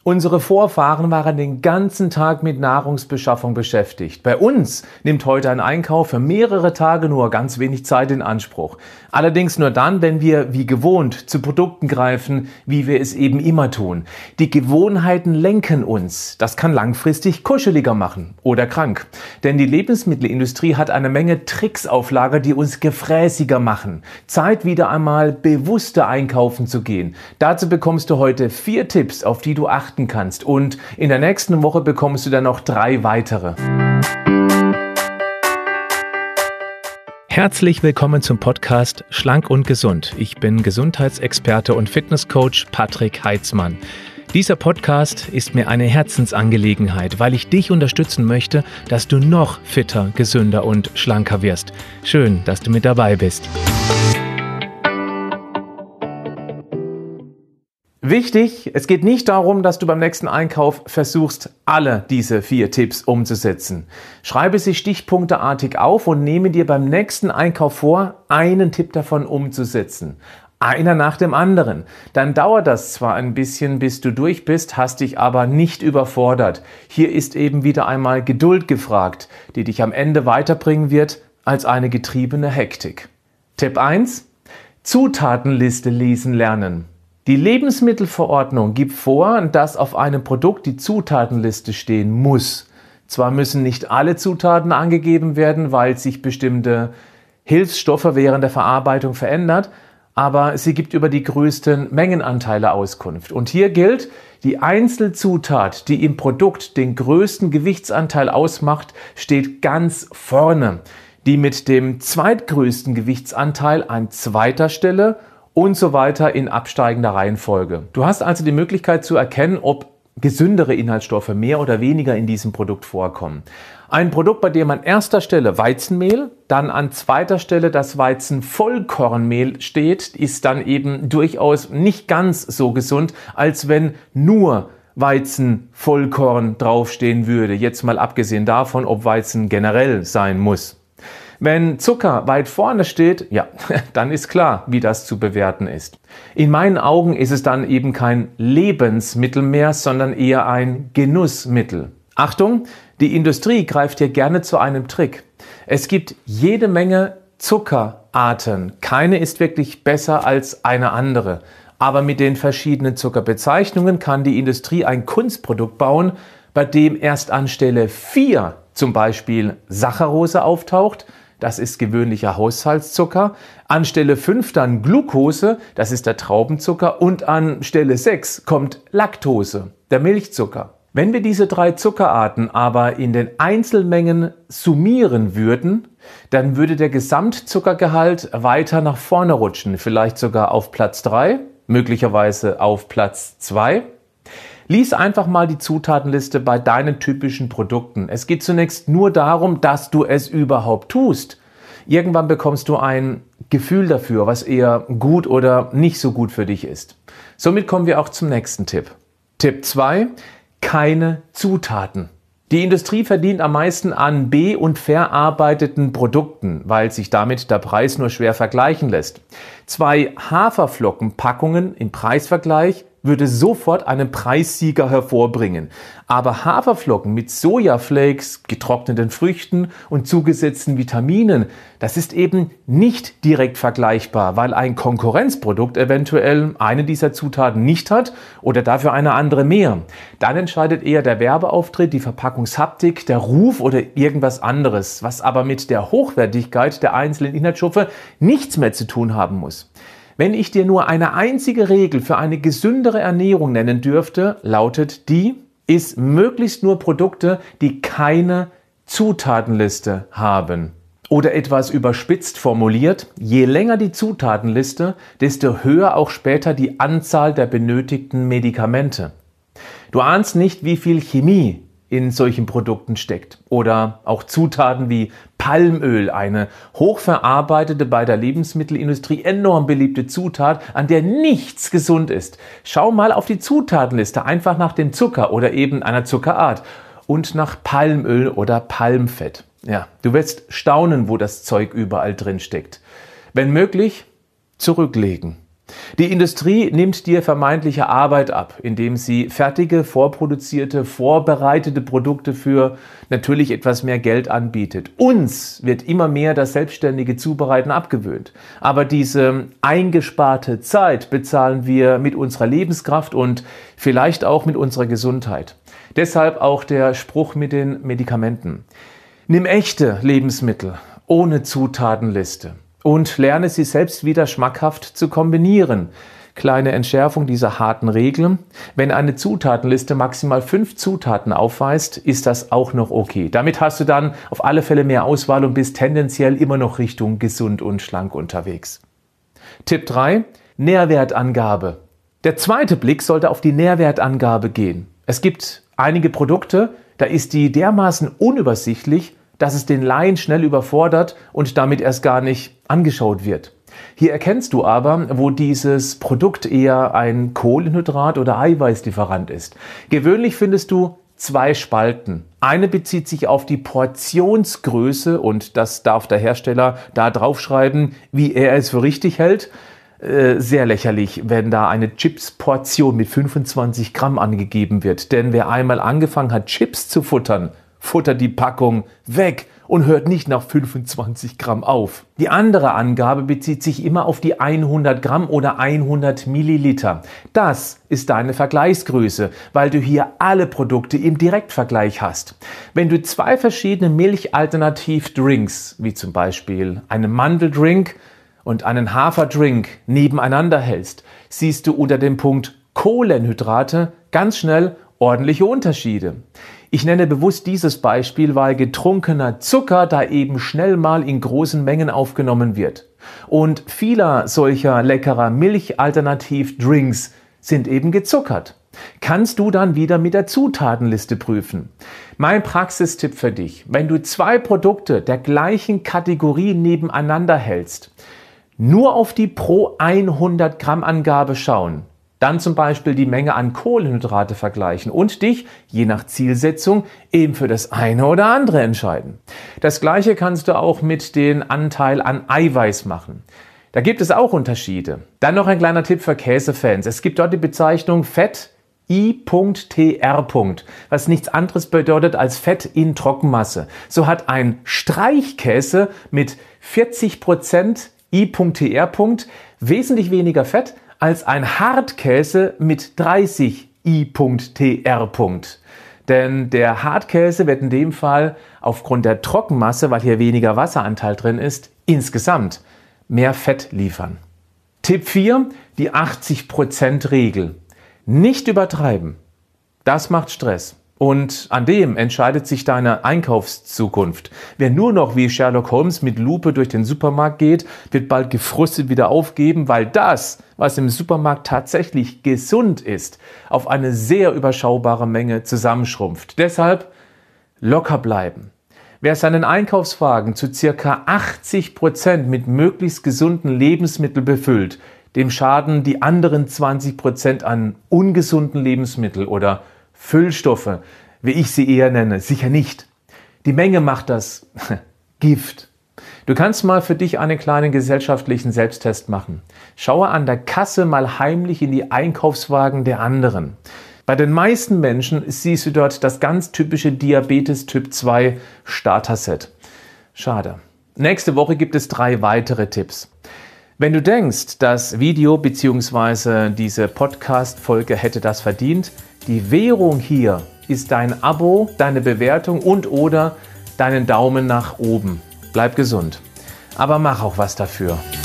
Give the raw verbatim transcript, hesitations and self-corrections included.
Unsere Vorfahren waren den ganzen Tag mit Nahrungsbeschaffung beschäftigt. Bei uns nimmt heute ein Einkauf für mehrere Tage nur ganz wenig Zeit in Anspruch. Allerdings nur dann, wenn wir wie gewohnt zu Produkten greifen, wie wir es eben immer tun. Die Gewohnheiten lenken uns. Das kann langfristig kuscheliger machen oder krank. Denn die Lebensmittelindustrie hat eine Menge Tricks auf Lager, die uns gefräßiger machen. Zeit, wieder einmal bewusster einkaufen zu gehen. Dazu bekommst du heute vier Tipps, auf die du achten kannst, und in der nächsten Woche bekommst du dann noch drei weitere. Herzlich willkommen zum Podcast Schlank und Gesund. Ich bin Gesundheitsexperte und Fitnesscoach Patrick Heitzmann. Dieser Podcast ist mir eine Herzensangelegenheit, weil ich dich unterstützen möchte, dass du noch fitter, gesünder und schlanker wirst. Schön, dass du mit dabei bist. Wichtig, es geht nicht darum, dass du beim nächsten Einkauf versuchst, alle diese vier Tipps umzusetzen. Schreibe sie stichpunkteartig auf und nehme dir beim nächsten Einkauf vor, einen Tipp davon umzusetzen. Einer nach dem anderen. Dann dauert das zwar ein bisschen, bis du durch bist, hast dich aber nicht überfordert. Hier ist eben wieder einmal Geduld gefragt, die dich am Ende weiterbringen wird als eine getriebene Hektik. Tipp eins. Zutatenliste lesen lernen. Die Lebensmittelverordnung gibt vor, dass auf einem Produkt die Zutatenliste stehen muss. Zwar müssen nicht alle Zutaten angegeben werden, weil sich bestimmte Hilfsstoffe während der Verarbeitung verändert, aber sie gibt über die größten Mengenanteile Auskunft. Und hier gilt, die Einzelzutat, die im Produkt den größten Gewichtsanteil ausmacht, steht ganz vorne. Die mit dem zweitgrößten Gewichtsanteil an zweiter Stelle und so weiter in absteigender Reihenfolge. Du hast also die Möglichkeit zu erkennen, ob gesündere Inhaltsstoffe mehr oder weniger in diesem Produkt vorkommen. Ein Produkt, bei dem an erster Stelle Weizenmehl, dann an zweiter Stelle das Weizenvollkornmehl steht, ist dann eben durchaus nicht ganz so gesund, als wenn nur Weizenvollkorn draufstehen würde. Jetzt mal abgesehen davon, ob Weizen generell sein muss. Wenn Zucker weit vorne steht, ja, dann ist klar, wie das zu bewerten ist. In meinen Augen ist es dann eben kein Lebensmittel mehr, sondern eher ein Genussmittel. Achtung, die Industrie greift hier gerne zu einem Trick. Es gibt jede Menge Zuckerarten. Keine ist wirklich besser als eine andere. Aber mit den verschiedenen Zuckerbezeichnungen kann die Industrie ein Kunstprodukt bauen, bei dem erst an Stelle vier zum Beispiel Saccharose auftaucht. Das ist gewöhnlicher Haushaltszucker. An Stelle fünf dann Glucose, das ist der Traubenzucker. Und an Stelle sechs kommt Laktose, der Milchzucker. Wenn wir diese drei Zuckerarten aber in den Einzelmengen summieren würden, dann würde der Gesamtzuckergehalt weiter nach vorne rutschen. Vielleicht sogar auf Platz drei, möglicherweise auf Platz zwei. Lies einfach mal die Zutatenliste bei deinen typischen Produkten. Es geht zunächst nur darum, dass du es überhaupt tust. Irgendwann bekommst du ein Gefühl dafür, was eher gut oder nicht so gut für dich ist. Somit kommen wir auch zum nächsten Tipp. Tipp zwei. Keine Zutaten. Die Industrie verdient am meisten an be- und verarbeiteten Produkten, weil sich damit der Preis nur schwer vergleichen lässt. Zwei Haferflockenpackungen im Preisvergleich würde sofort einen Preissieger hervorbringen. Aber Haferflocken mit Sojaflakes, getrockneten Früchten und zugesetzten Vitaminen, das ist eben nicht direkt vergleichbar, weil ein Konkurrenzprodukt eventuell eine dieser Zutaten nicht hat oder dafür eine andere mehr. Dann entscheidet eher der Werbeauftritt, die Verpackungshaptik, der Ruf oder irgendwas anderes, was aber mit der Hochwertigkeit der einzelnen Inhaltsstoffe nichts mehr zu tun haben muss. Wenn ich dir nur eine einzige Regel für eine gesündere Ernährung nennen dürfte, lautet die: Iss möglichst nur Produkte, die keine Zutatenliste haben. Oder etwas überspitzt formuliert, je länger die Zutatenliste, desto höher auch später die Anzahl der benötigten Medikamente. Du ahnst nicht, wie viel Chemie in solchen Produkten steckt. Oder auch Zutaten wie Palmöl, eine hochverarbeitete, bei der Lebensmittelindustrie enorm beliebte Zutat, an der nichts gesund ist. Schau mal auf die Zutatenliste, einfach nach dem Zucker oder eben einer Zuckerart und nach Palmöl oder Palmfett. Ja, du wirst staunen, wo das Zeug überall drin steckt. Wenn möglich, zurücklegen. Die Industrie nimmt dir vermeintliche Arbeit ab, indem sie fertige, vorproduzierte, vorbereitete Produkte für natürlich etwas mehr Geld anbietet. Uns wird immer mehr das selbstständige Zubereiten abgewöhnt. Aber diese eingesparte Zeit bezahlen wir mit unserer Lebenskraft und vielleicht auch mit unserer Gesundheit. Deshalb auch der Spruch mit den Medikamenten. Nimm echte Lebensmittel ohne Zutatenliste und lerne sie selbst wieder schmackhaft zu kombinieren. Kleine Entschärfung dieser harten Regel. Wenn eine Zutatenliste maximal fünf Zutaten aufweist, ist das auch noch okay. Damit hast du dann auf alle Fälle mehr Auswahl und bist tendenziell immer noch Richtung gesund und schlank unterwegs. Tipp drei. Nährwertangabe. Der zweite Blick sollte auf die Nährwertangabe gehen. Es gibt einige Produkte, da ist die dermaßen unübersichtlich, dass es den Laien schnell überfordert und damit erst gar nicht angeschaut wird. Hier erkennst du aber, wo dieses Produkt eher ein Kohlenhydrat- oder Eiweißlieferant ist. Gewöhnlich findest du zwei Spalten. Eine bezieht sich auf die Portionsgröße und das darf der Hersteller da draufschreiben, wie er es für richtig hält. Äh, sehr lächerlich, wenn da eine Chips-Portion mit fünfundzwanzig Gramm angegeben wird. Denn wer einmal angefangen hat, Chips zu futtern, futtert die Packung weg und hört nicht nach fünfundzwanzig Gramm auf. Die andere Angabe bezieht sich immer auf die hundert Gramm oder hundert Milliliter. Das ist deine Vergleichsgröße, weil du hier alle Produkte im Direktvergleich hast. Wenn du zwei verschiedene Milchalternativ-Drinks, wie zum Beispiel einen Mandeldrink und einen Haferdrink nebeneinander hältst, siehst du unter dem Punkt Kohlenhydrate ganz schnell ordentliche Unterschiede. Ich nenne bewusst dieses Beispiel, weil getrunkener Zucker da eben schnell mal in großen Mengen aufgenommen wird. Und vieler solcher leckerer Milchalternativ-Drinks sind eben gezuckert. Kannst du dann wieder mit der Zutatenliste prüfen. Mein Praxistipp für dich: Wenn du zwei Produkte der gleichen Kategorie nebeneinander hältst, nur auf die pro hundert Gramm Angabe schauen. Dann zum Beispiel die Menge an Kohlenhydrate vergleichen und dich, je nach Zielsetzung, eben für das eine oder andere entscheiden. Das Gleiche kannst du auch mit dem Anteil an Eiweiß machen. Da gibt es auch Unterschiede. Dann noch ein kleiner Tipp für Käsefans. Es gibt dort die Bezeichnung Fett I T R, was nichts anderes bedeutet als Fett in Trockenmasse. So hat ein Streichkäse mit vierzig Prozent I T R wesentlich weniger Fett als ein Hartkäse mit dreißig I T R. Denn der Hartkäse wird in dem Fall aufgrund der Trockenmasse, weil hier weniger Wasseranteil drin ist, insgesamt mehr Fett liefern. Tipp vier, die achtzig Prozent Regel. Nicht übertreiben. Das macht Stress. Und an dem entscheidet sich deine Einkaufszukunft. Wer nur noch wie Sherlock Holmes mit Lupe durch den Supermarkt geht, wird bald gefrustet wieder aufgeben, weil das, was im Supermarkt tatsächlich gesund ist, auf eine sehr überschaubare Menge zusammenschrumpft. Deshalb locker bleiben. Wer seinen Einkaufswagen zu ca. achtzig Prozent mit möglichst gesunden Lebensmitteln befüllt, dem schaden die anderen zwanzig Prozent an ungesunden Lebensmitteln oder Füllstoffe, wie ich sie eher nenne, sicher nicht. Die Menge macht das Gift. Du kannst mal für dich einen kleinen gesellschaftlichen Selbsttest machen. Schaue an der Kasse mal heimlich in die Einkaufswagen der anderen. Bei den meisten Menschen siehst du dort das ganz typische Diabetes Typ zwei Starter-Set. Schade. Nächste Woche gibt es drei weitere Tipps. Wenn du denkst, das Video bzw. diese Podcast-Folge hätte das verdient, die Währung hier ist dein Abo, deine Bewertung und oder deinen Daumen nach oben. Bleib gesund, aber mach auch was dafür.